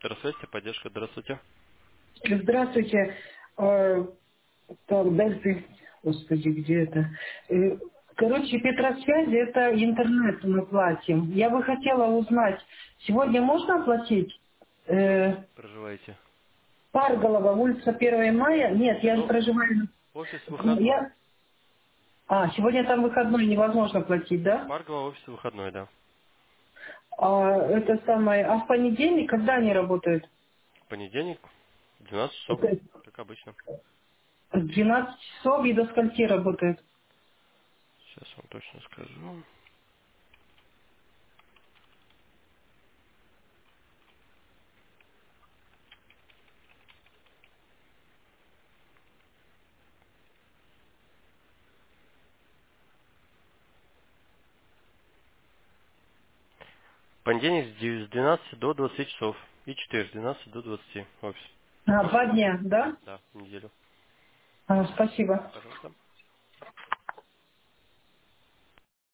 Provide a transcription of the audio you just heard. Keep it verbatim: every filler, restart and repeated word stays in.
Центр связи, поддержка. Здравствуйте. Здравствуйте. Э, Так, дальше, господи, где это? Э, Короче, Петросвязи — это интернет мы платим. Я бы хотела узнать, сегодня можно оплатить? Где вы Э, проживаете? Парголова, улица первого мая. Нет, я Ну, проживаю... офис выходной. Я... А, сегодня там выходной, невозможно платить, да? Парковый офис выходной, да. А, это самое... А в понедельник, когда они работают? Понедельник, двенадцать часов, Это как обычно. с двенадцати часов и до скольки работают? Сейчас вам точно скажу. Понедельник с дев- с двенадцати до двадцати часов. И четыре с двенадцати до двадцати офис. А, два дня, да? Да, неделю. А, спасибо.